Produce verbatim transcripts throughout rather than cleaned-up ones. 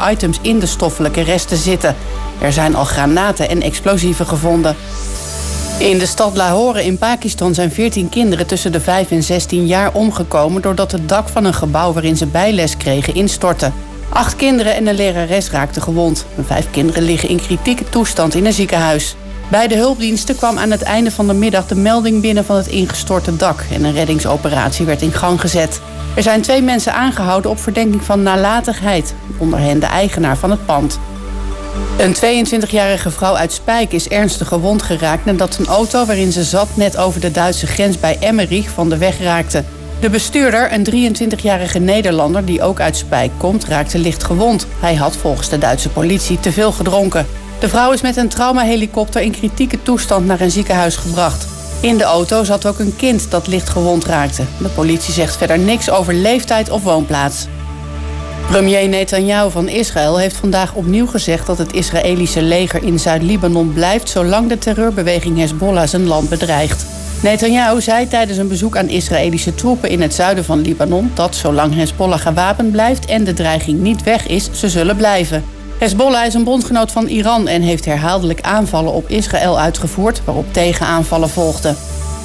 items in de stoffelijke resten zitten. Er zijn al granaten en explosieven gevonden. In de stad Lahore in Pakistan zijn veertien kinderen tussen de vijf en zestien jaar omgekomen doordat het dak van een gebouw waarin ze bijles kregen instortte. Acht kinderen en een lerares raakten gewond. Vijf kinderen liggen in kritieke toestand in een ziekenhuis. Bij de hulpdiensten kwam aan het einde van de middag de melding binnen van het ingestorte dak en een reddingsoperatie werd in gang gezet. Er zijn twee mensen aangehouden op verdenking van nalatigheid, onder hen de eigenaar van het pand. Een tweeëntwintigjarige vrouw uit Spijk is ernstig gewond geraakt nadat een auto waarin ze zat net over de Duitse grens bij Emmerich van de weg raakte. De bestuurder, een drieëntwintigjarige Nederlander die ook uit Spijk komt, raakte licht gewond. Hij had volgens de Duitse politie te veel gedronken. De vrouw is met een traumahelikopter in kritieke toestand naar een ziekenhuis gebracht. In de auto zat ook een kind dat licht gewond raakte. De politie zegt verder niks over leeftijd of woonplaats. Premier Netanyahu van Israël heeft vandaag opnieuw gezegd dat het Israëlische leger in Zuid-Libanon blijft zolang de terreurbeweging Hezbollah zijn land bedreigt. Netanyahu zei tijdens een bezoek aan Israëlische troepen in het zuiden van Libanon dat zolang Hezbollah gewapend blijft en de dreiging niet weg is, ze zullen blijven. Hezbollah is een bondgenoot van Iran en heeft herhaaldelijk aanvallen op Israël uitgevoerd, waarop tegenaanvallen volgden.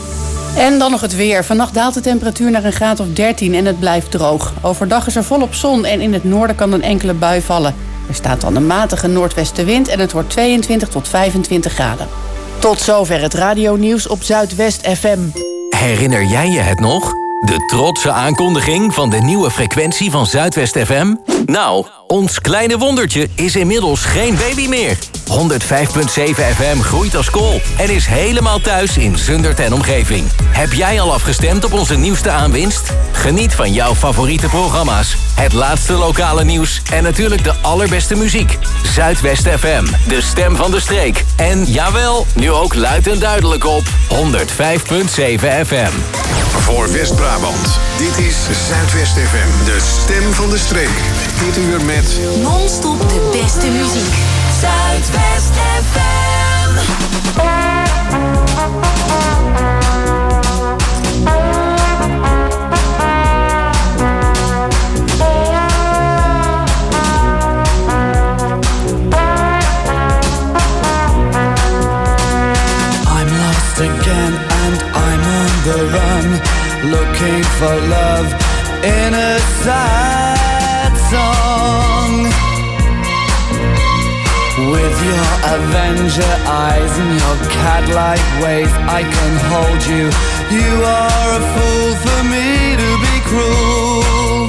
En dan nog het weer. Vannacht daalt de temperatuur naar een graad of dertien en het blijft droog. Overdag is er volop zon en in het noorden kan een enkele bui vallen. Er staat dan een matige noordwestenwind en het wordt tweeëntwintig tot vijfentwintig graden. Tot zover het radionieuws op Zuidwest F M. Herinner jij je het nog? De trotse aankondiging van de nieuwe frequentie van Zuidwest F M? Nou, ons kleine wondertje is inmiddels geen baby meer. honderdvijf komma zeven F M groeit als kool en is helemaal thuis in Zundert en omgeving. Heb jij al afgestemd op onze nieuwste aanwinst? Geniet van jouw favoriete programma's, het laatste lokale nieuws en natuurlijk de allerbeste muziek. Zuidwest F M, de stem van de streek. En jawel, nu ook luid en duidelijk op honderdvijf komma zeven F M. Voor West-Brabant, dit is Zuidwest F M, de stem van de streek. Dit uur met non-stop de beste muziek. Zuidwest F M. I'm lost again and I'm on the run, looking for love in a sad song. With your Avenger eyes and your cat-like ways, I can hold you. You are a fool for me to be cruel.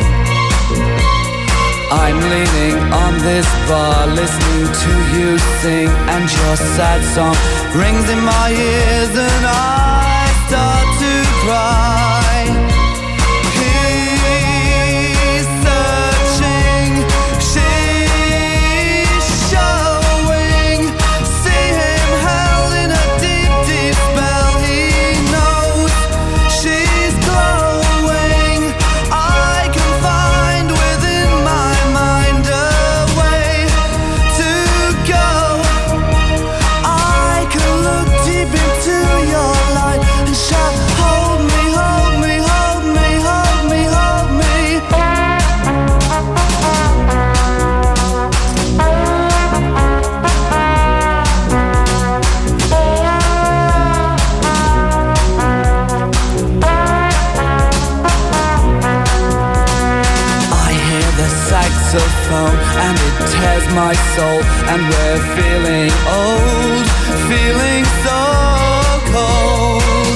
I'm leaning on this bar, listening to you sing, and your sad song rings in my ears, and I start to cry. He's searching, she's showing. See him held in a deep, deep spell. He knows she's glowing. I can find within my mind a way to go. I can look deep into your light and shout, hold me, hold me, hold me, hold me, hold me. I hear the saxophone and it tears my soul, and we're feeling old, feeling so cold.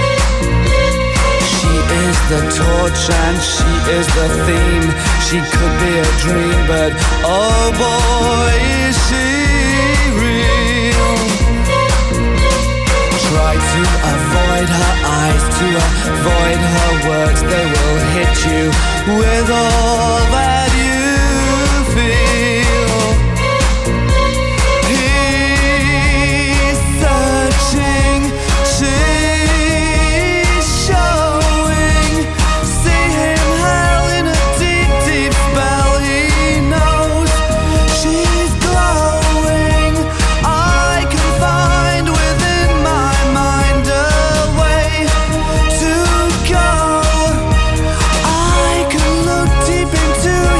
She is the torch and she is the theme. She could be a dream, but oh boy, is she real. Try to avoid her eyes, to avoid her words. They will hit you with all that you feel. He's searching, she's showing. See him held in a deep, deep spell. He knows she's glowing. I can find within my mind a way to go. I can look deep into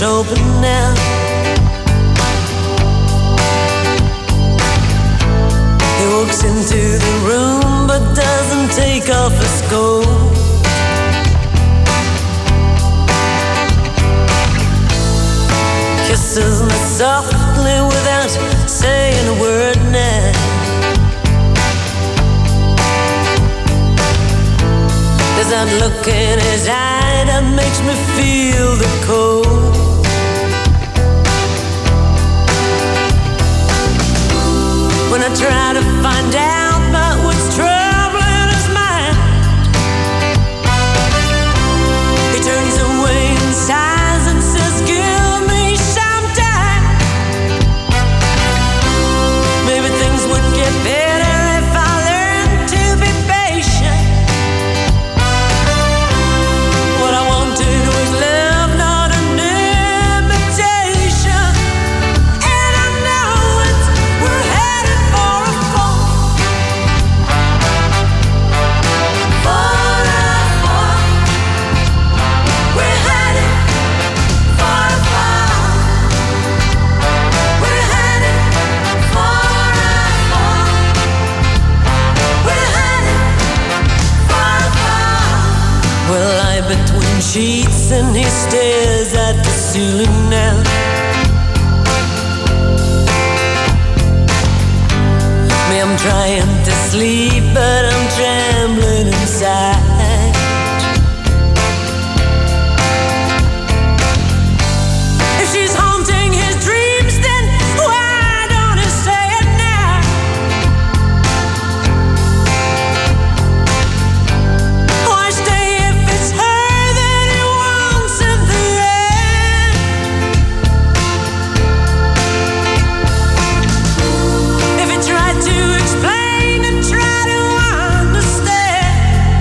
left open now. He walks into the room but doesn't take off his coat. Kisses me softly without saying a word now. There's that look in his eye that makes me feel the cold. When I try to find out about what's troubling his mind, he turns away and sighs and says, give me some time. Maybe things would get better if I learned to be patient. What I wanted was love, not an imitation. And I know it's, we're headed for a fall. For a fall. We're headed for a fall. We're headed for a fall. We're headed for a fall. We'll lie between sheets and he stares at the ceiling now. Me, I'm trying to sleep, but I'm trembling inside. If she's haunting his dreams, then why don't he say it now? Why stay if it's her that he wants in the end? If he tried to explain and try to understand,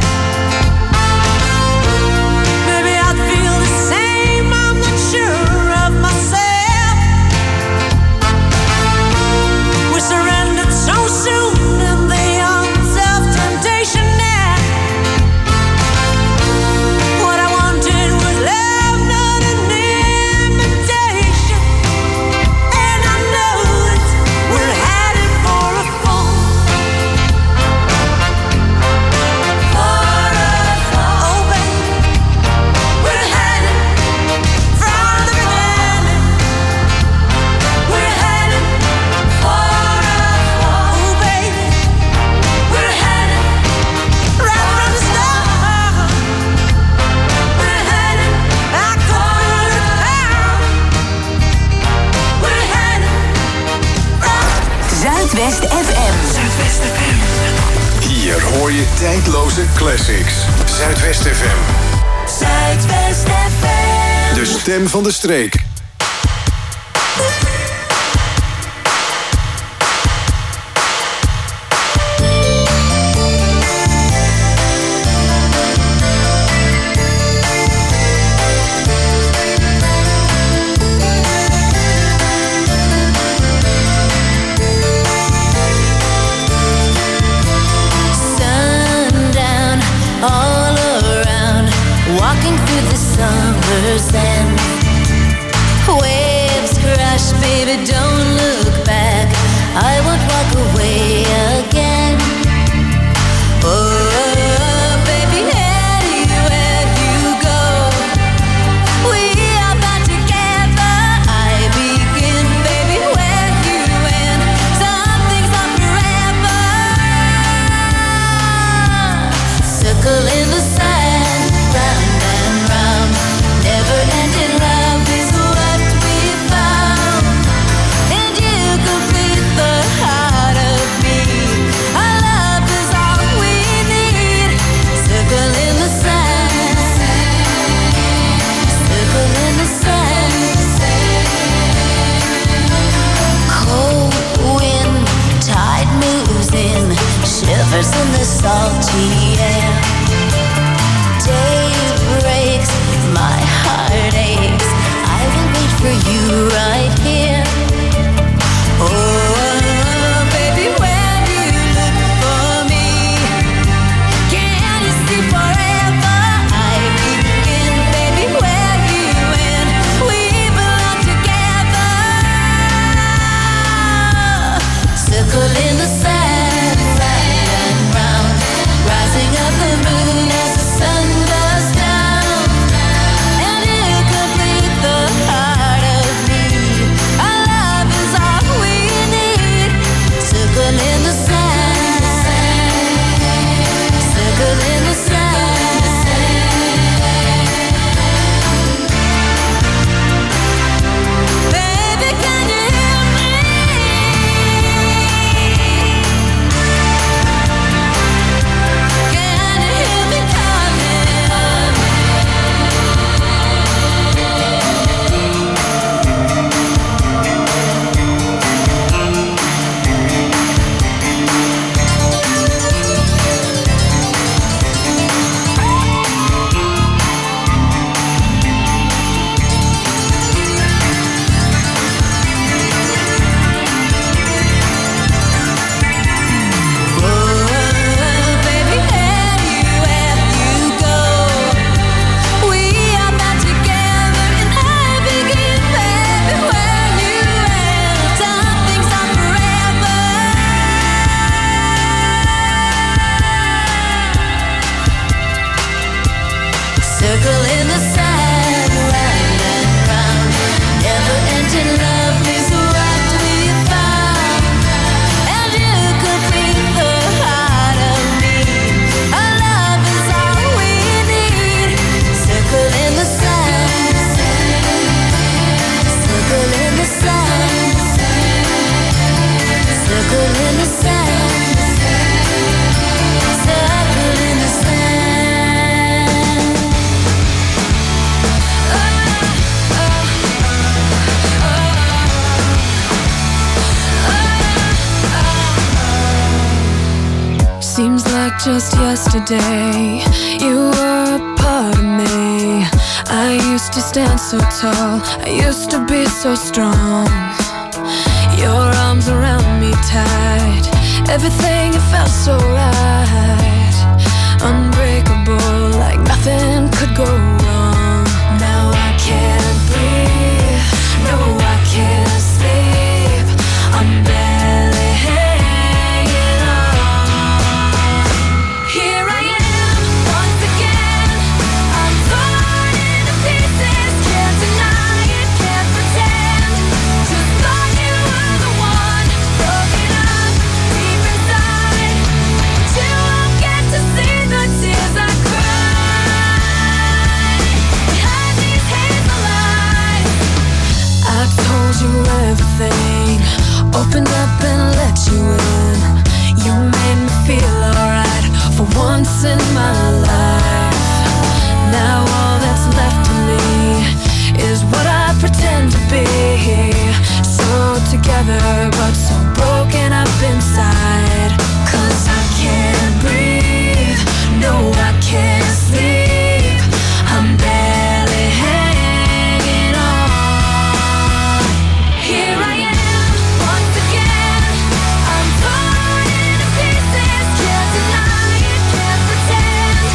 maybe I'd feel the same. I'm not sure of myself. We surrendered so soon in the arms of temptation now. What I wanted was love, not an imitation. And I know it, we're headed for a fall. For a fall. Oh, baby, we're headed from the beginning. We're headed for a fall. Oh, baby, we're headed right from the start. We're headed back for a fall. We're headed from Zuidwest F M. Zuidwest F M. Hier hoor je tijdloze classics. Zuidwest F M. Zuidwest F M. De stem van de streek. Sundown all around, walking through the summer sand. Waves crash, baby, don't look back. I won't walk away again. Oh, baby, anywhere you go, we are bound together. I begin, baby, where you end. Some things are forever. Circle in the sand, round and round. Never-ending love is what we found, and you complete the just yesterday, you were a part of me. I used to stand so tall, I used to be so strong. Your arms around me tight, everything it felt so right. Unbreakable, like nothing could go wrong. Now I can't breathe, no I can't sleep, I'm barely hanging on. Here I am, once again, I'm torn into pieces. Can't deny it, can't pretend. Just thought you were the one, broken up deep inside. But you won't get to see the tears I cry behind these hazel eyes. I told you everything, opened up and let you in. You made me feel alright for once in my life. Now all that's left of me is what I pretend to be. So together but so broken up inside. Cause I can't breathe, no I can't sleep, I'm barely hanging on. Here I am, once again, I'm torn into pieces. Can't deny it, can't pretend.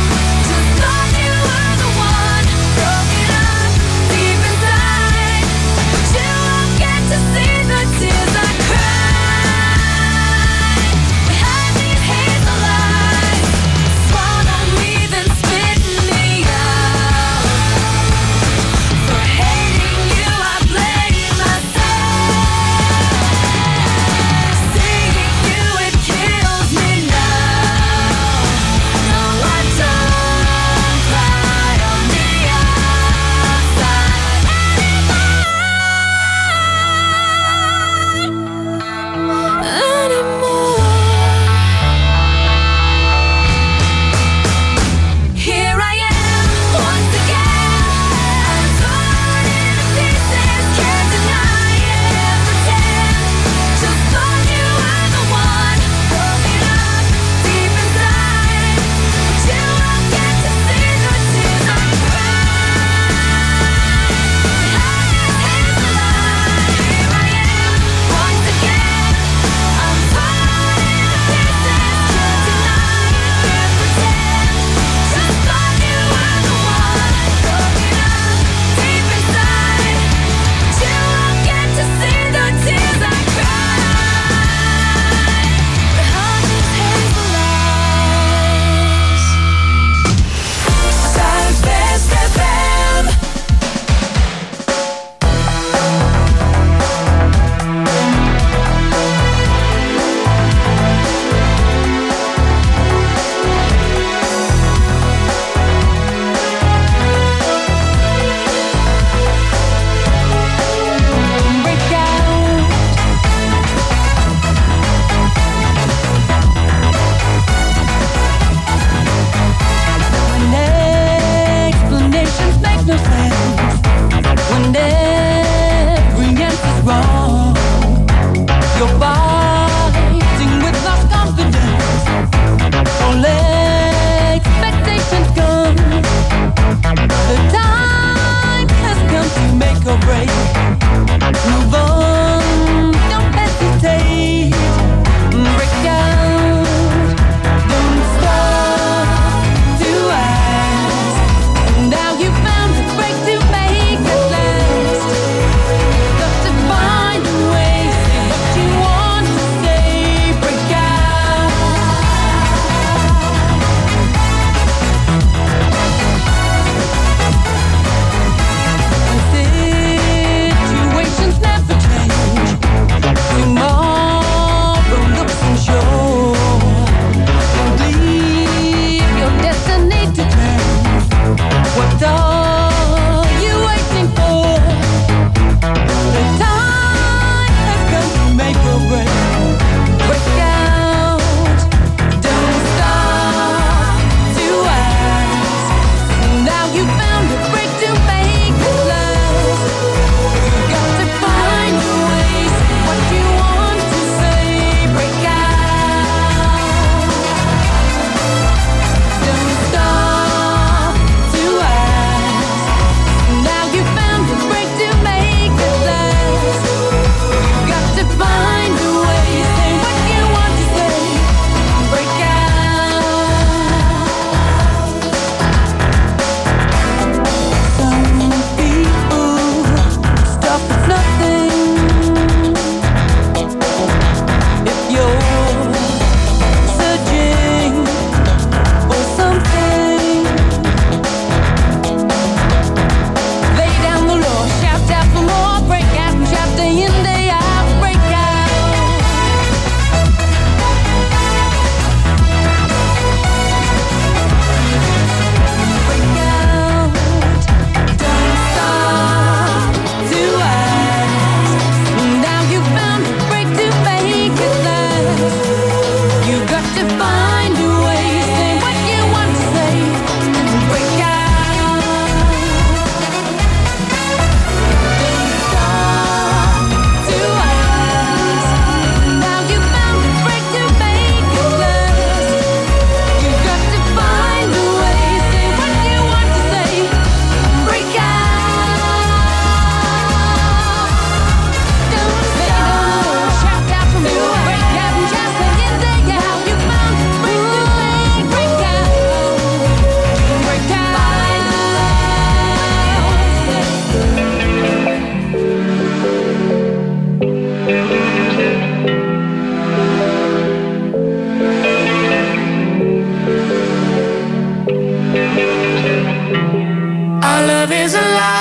Our love is alive.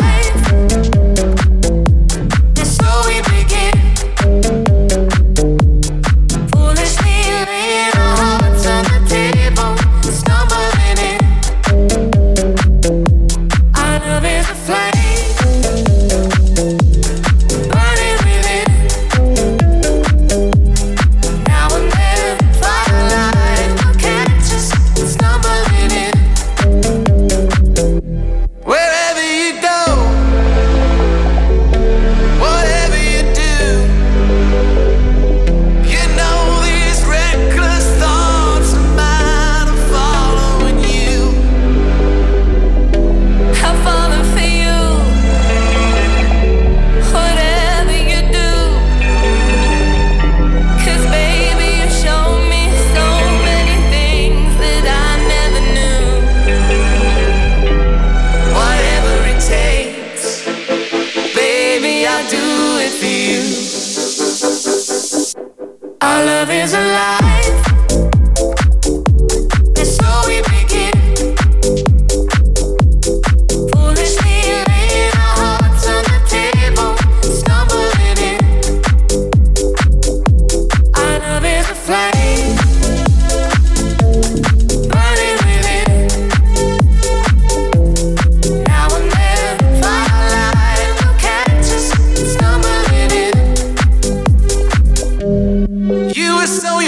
And so we begin. Foolishly laying our hearts on the table, stumbling in. Our love is a flame, burning within. Now and then, firelight will catch us, stumbling in. Wherever you go, whatever you do, you know these reckless thoughts of mine are following you. I'm falling for you. Whatever you do, 'cause baby you show me so many things that I never knew. Whatever it takes, baby, I'll do it for you. Our love is alive, and so we begin. Foolishly laying our hearts on the table, stumbling in. Our love is a flame, burning within. Now and then, firelight will catch us, stumbling in. You were so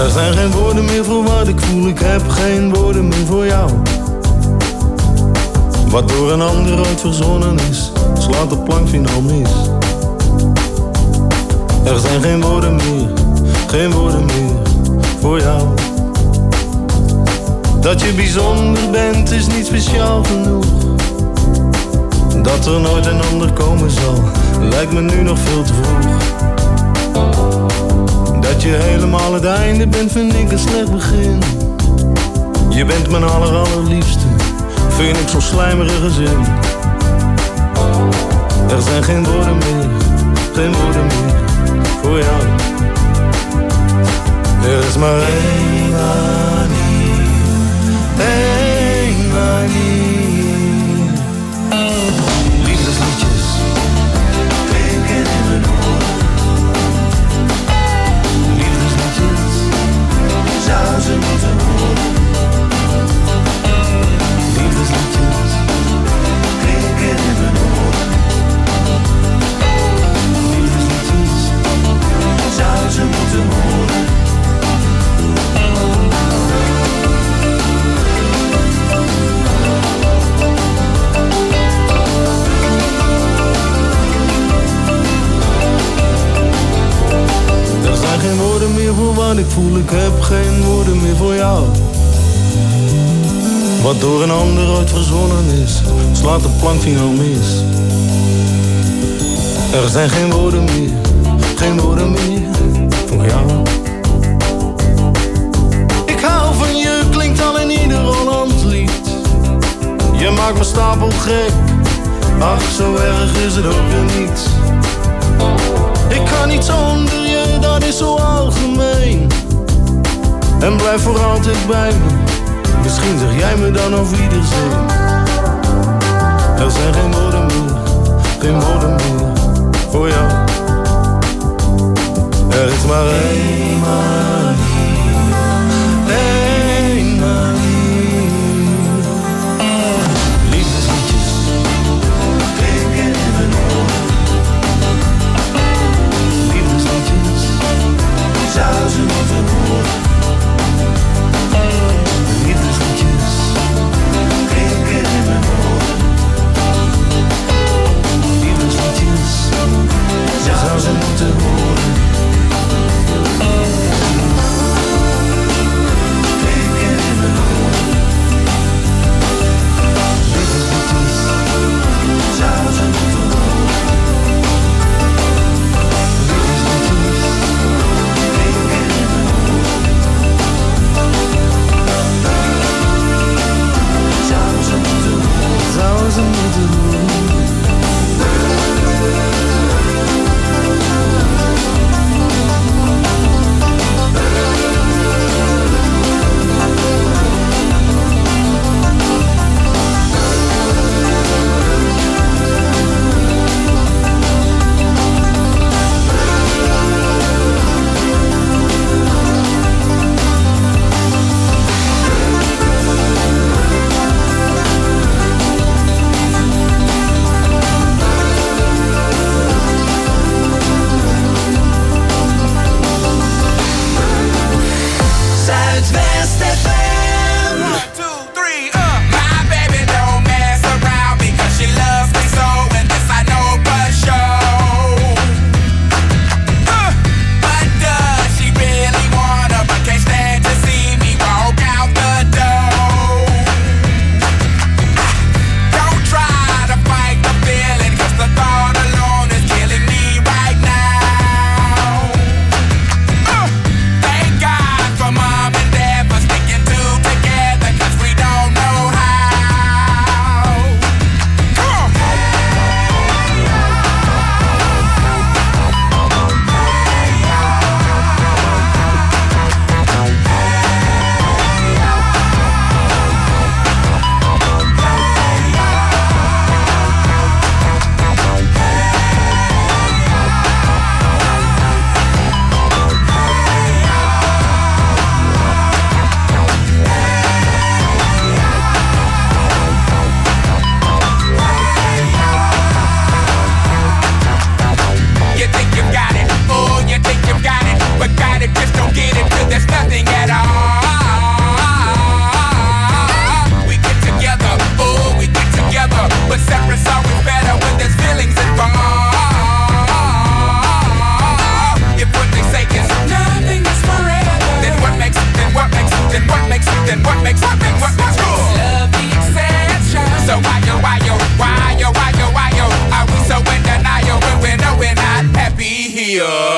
Er zijn geen woorden meer voor wat ik voel, ik heb geen woorden meer voor jou. Wat door een ander ooit verzonnen is, slaat de plank finaal mis. Er zijn geen woorden meer, geen woorden meer voor jou. Dat je bijzonder bent is niet speciaal genoeg. Dat er nooit een ander komen zal, lijkt me nu nog veel te vroeg. Dat je helemaal het einde bent, vind ik een slecht begin. Je bent mijn aller allerliefste, vind ik zo'n slijmerige zin. Er zijn geen woorden meer, geen woorden meer voor jou. Er is maar één manier, één manier. Liefdesliedjes klinken in mijn oren. Liefdesliedjes zou ze moeten horen. Liefdesliedjes klinken in mijn oren. Liefdesliedjes zou ze moeten horen. Er zijn geen woorden meer voor wat ik voel, ik heb geen woorden meer voor jou. Wat door een ander ooit verzonnen is, slaat de plank finaal mis. Er zijn geen woorden meer, geen woorden meer voor jou. Ik hou van je, klinkt al in ieder Hollands lied. Je maakt me stapel gek, ach zo erg is het ook weer niet. Ik kan niet zonder je, dat is zo algemeen. En blijf voor altijd bij me, misschien zeg jij me dan auf Wiedersehen. Er zijn geen woorden meer, geen woorden meer voor jou. Er is maar één manier, één manier. Liefdesliedjes klinken in mijn oren. Liefdesliedjes zou ze moeten horen. Liefdesliedjes klinken in mijn oren. Liefdesliedjes zou ze moeten horen.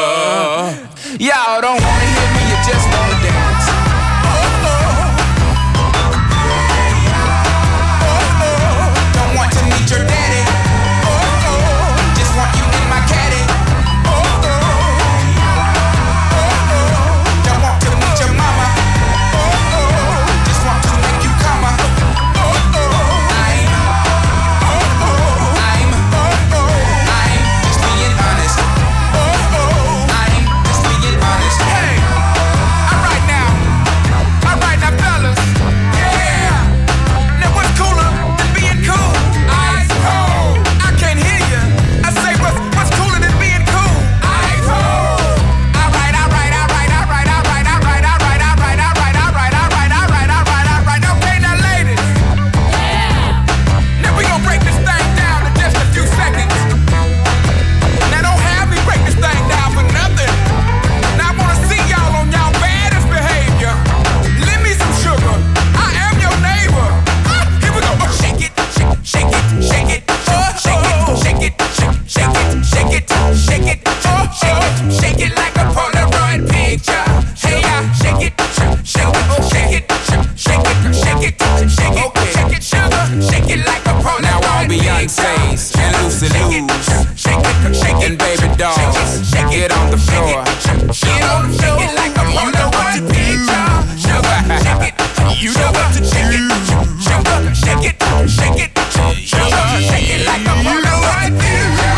Y'all don't wanna hear me, you just wanna dance. Don't want to meet your daddy. Just want you in my caddy. Don't want to meet your mama. Just want to make you come. I'm, I'm, I'm just being honest. I'm just being honest. Hey, alright now, alright now, fellas. Yeah, now what's cooler than being cool? Ice cold. I can't hear you. I say what's what's cooler than being cool? Ice cold. Alright, alright, alright, alright, alright, alright, alright, alright, alright, alright, alright, alright, alright, alright. Okay, now ladies. Now we gonna break this thing down in just a few seconds. Now don't have me break this thing down for nothing. Now I wanna see y'all on y'all baddest behavior. Lend me some sugar. I am your neighbor. Ah, here we go. Oh, shake it, shake, shake it, shake it, oh, shake it, shake it, shake, shake it, shake it, shake it, oh, shake it, shake it like a Polaroid picture. Hey, yeah, shake it, shake, shake it, shake it, shake it, shake it, shake it, shake it, sugar, shake it like a Polaroid. Now all Beyonce's and Lucy Lou's and baby dolls, get on the floor, get on the floor. Shake it like a Polaroid picture. Sugar, shake it, you know what to shake it, sugar, shake it, shake it, sugar, shake it like a Polaroid picture.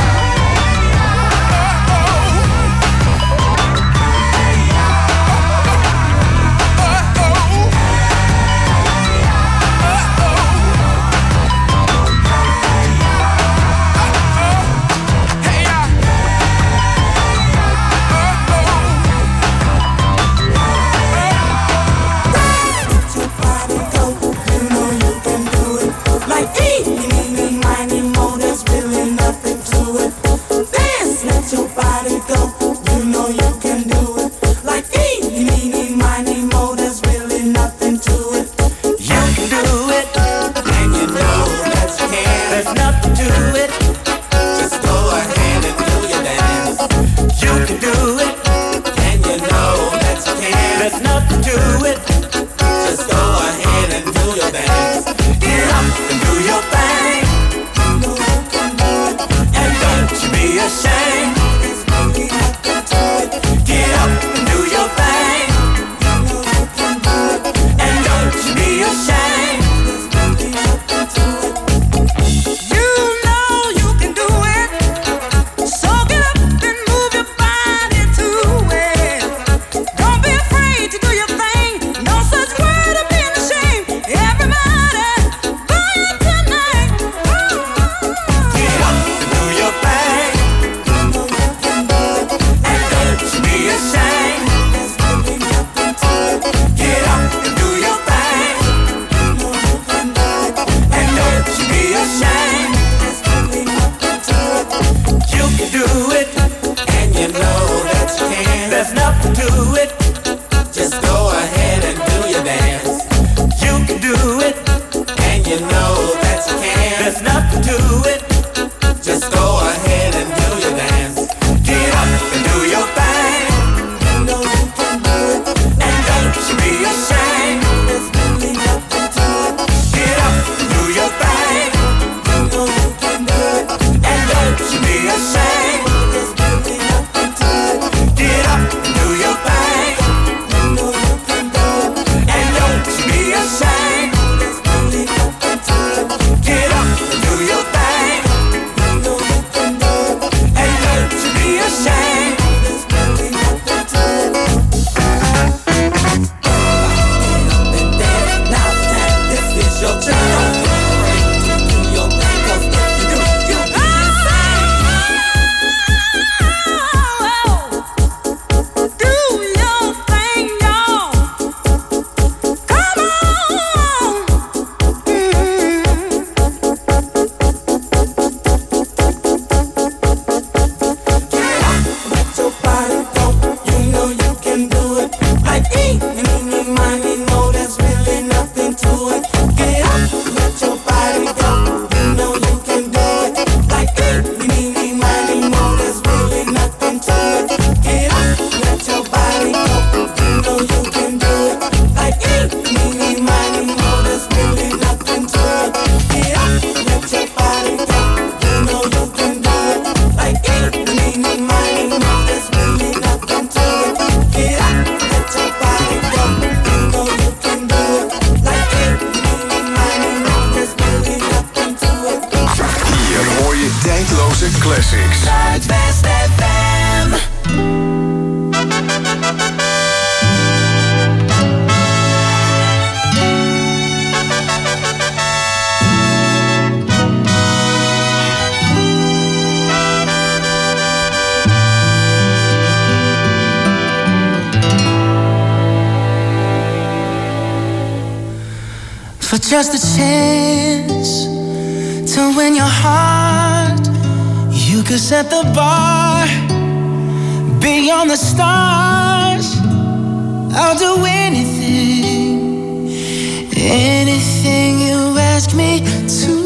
Get up and do your thing. for just a chance to win your heart. You could set the bar beyond the stars. I'll do anything, anything you ask me to.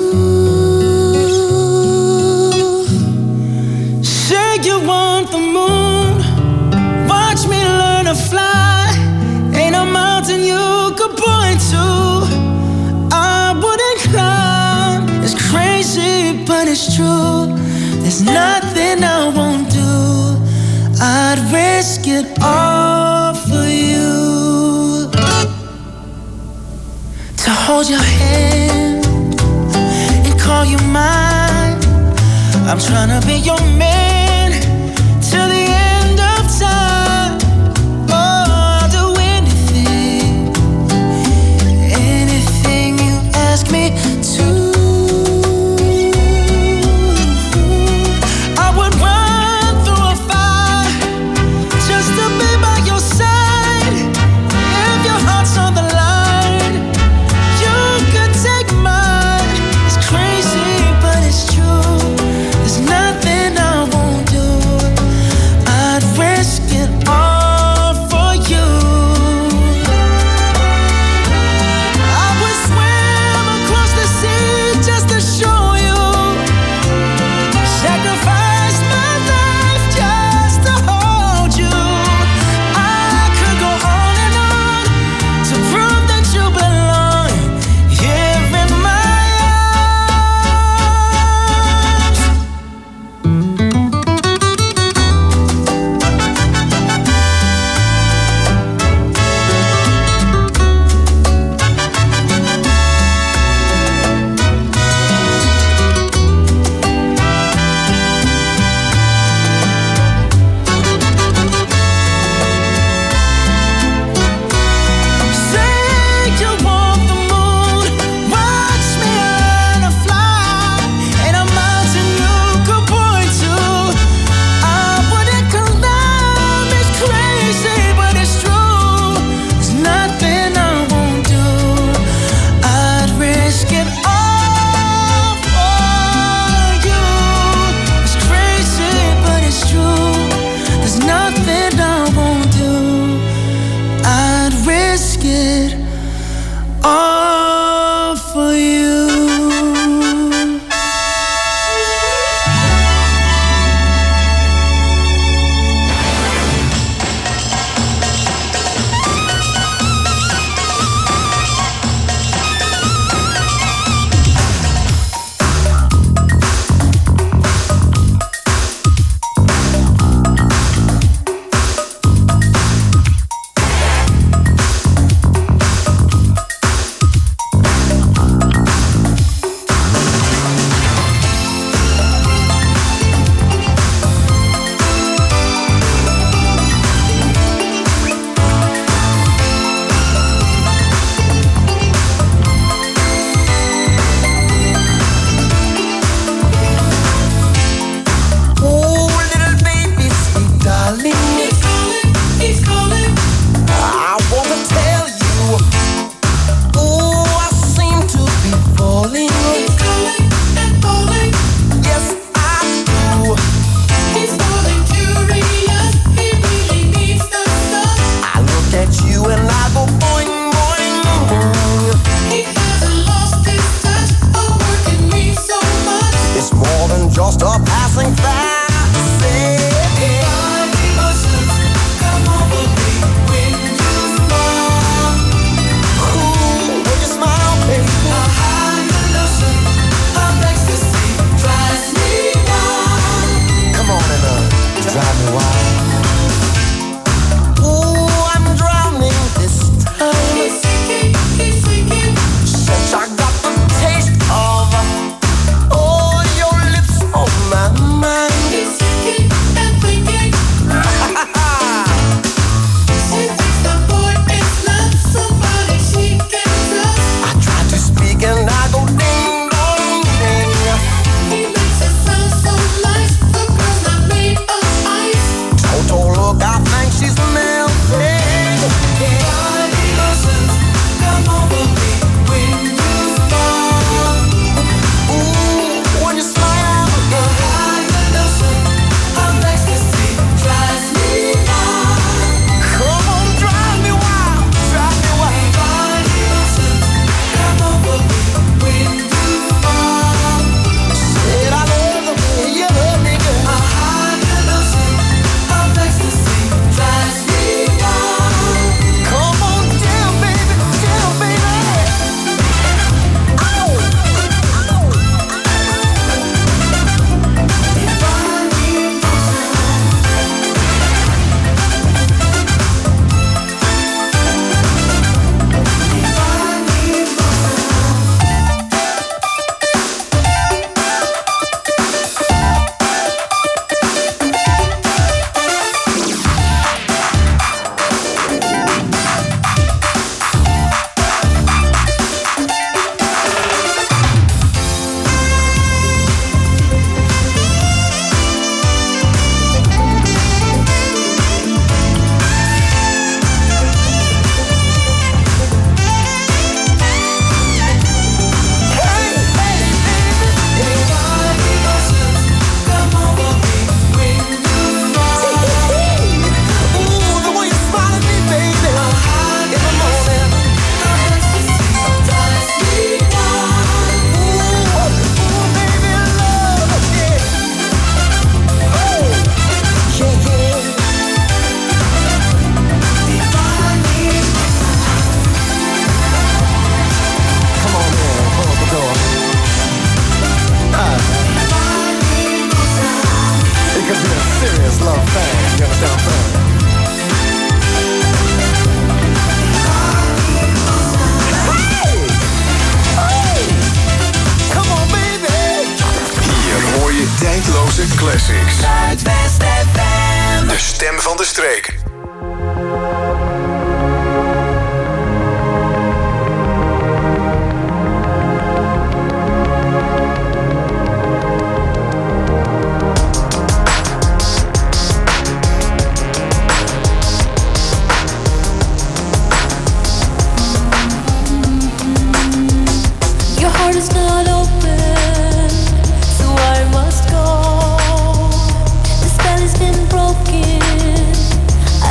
Say you want the moon, watch me learn to fly. Ain't a mountain you could point to I wouldn't climb. It's crazy, but it's true. There's nothing I won't do. I'd risk it all for you. To hold your hand and call you mine. I'm tryna be your man till the end of time. Oh, I'll do anything, anything you ask me to. I would run through a fire just to be by your side. If your heart's on the line, you could take mine. It's crazy, but it's true. There's nothing I won't Classics. Zuidwest F M. De stem van de streek. Your heart is not open, so I must go. The spell has been broken.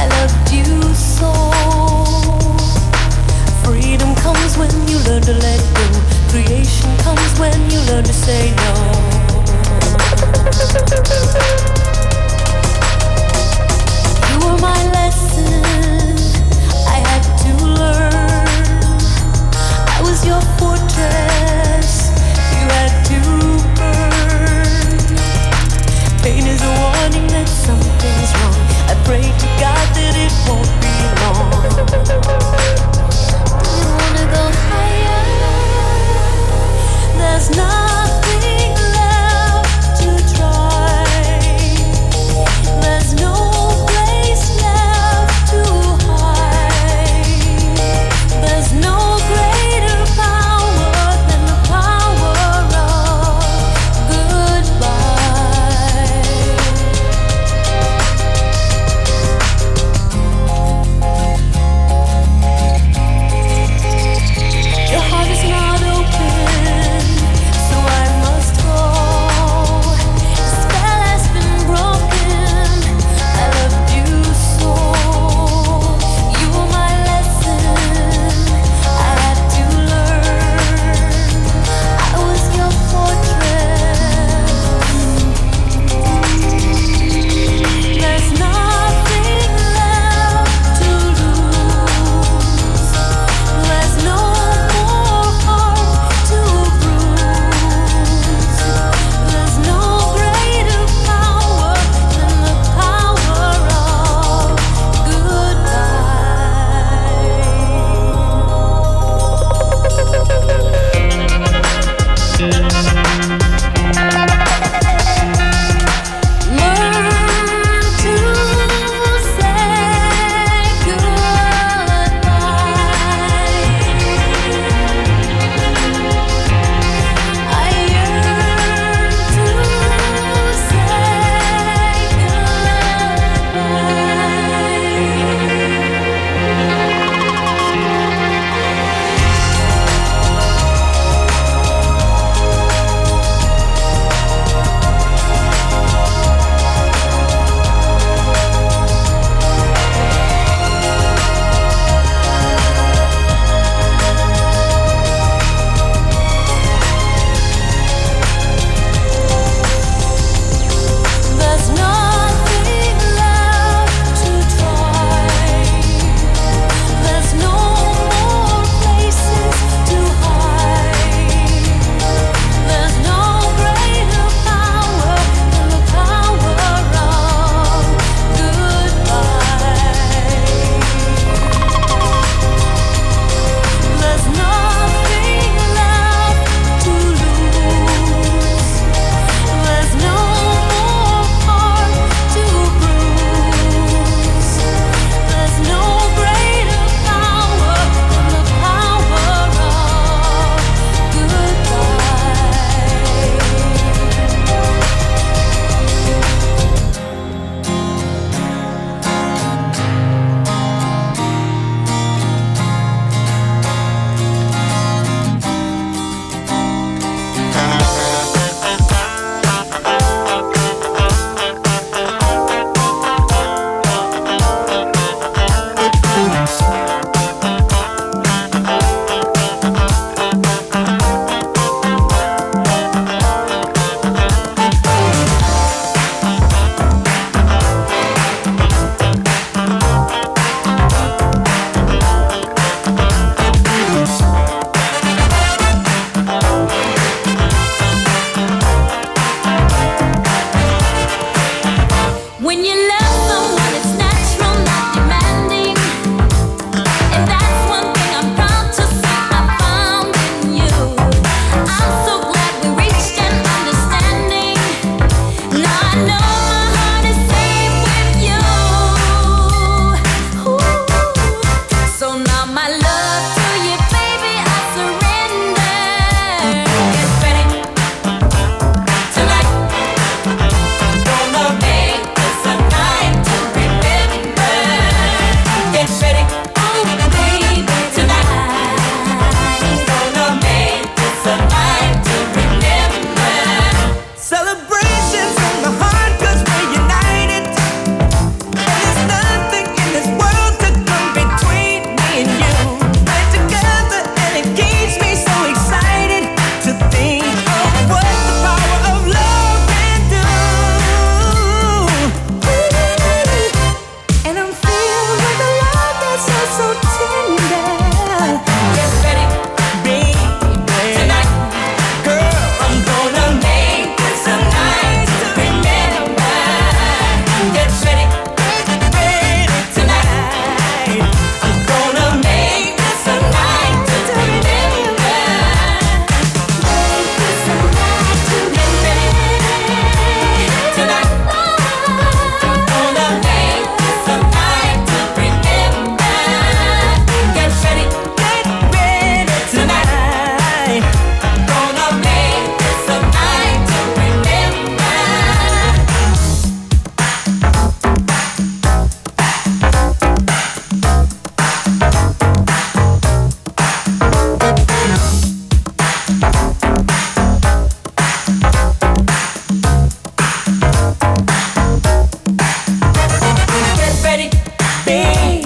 get ready.